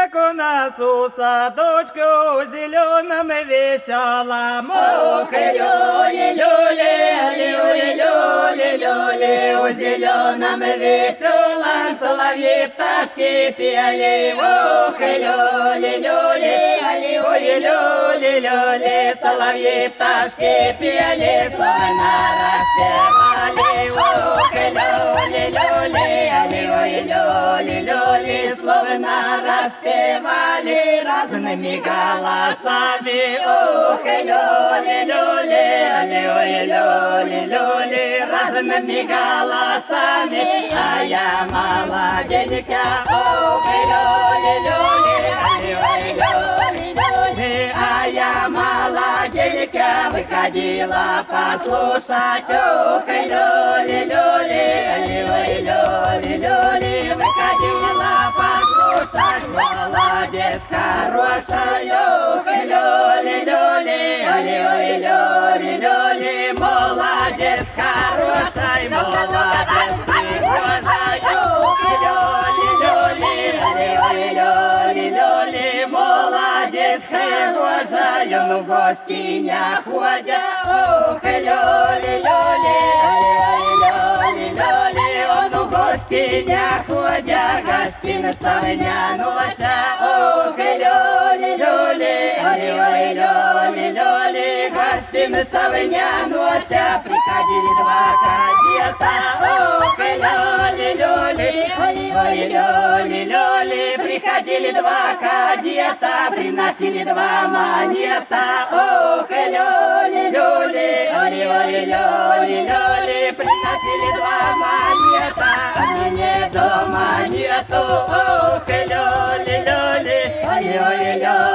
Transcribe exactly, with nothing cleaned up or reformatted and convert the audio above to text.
как у нас у садочка у зеленом веселом. Ох, люли, люли, люли, люли, люли, у зеленом веселом соловьи пташки пели. Ох, люли, люли, ой, люли, люли, соловьи пташки пели, словно распевали. Ох, люли, люли, ой, люли, люли, словно распевали разными голосами. Ох, люли, люли, ой, люли, люли, разными голосами. А я молоденькая. Ох, люли, люли, ой, люли, люли, а я молоденькая выходила послушать. Ох, люли, люли, ой, люли, люли, выходила послушать. Молодец хорошая. Ох, люли, люли, ой, люли, люли, молодец хорошая, молодец пригожая. Ох, люли, люли, ой, люли, люли, молодец хорошая, ну гости не ходят. Ох, люли, люли, ой, люли, люли, ну гости не ходят, гостиница внянулась. Ох, люли, люли, ой, люли, люли, гостиница внянулась. Приходили два кадета. Ох, люли, люли, ой, люли, люли, приходили два кадета, приносили два монета. Ох, люли, люли, ой, люли, люли, приносили два монета. А мне дома нету. Ох, люли, люли, ой, люли.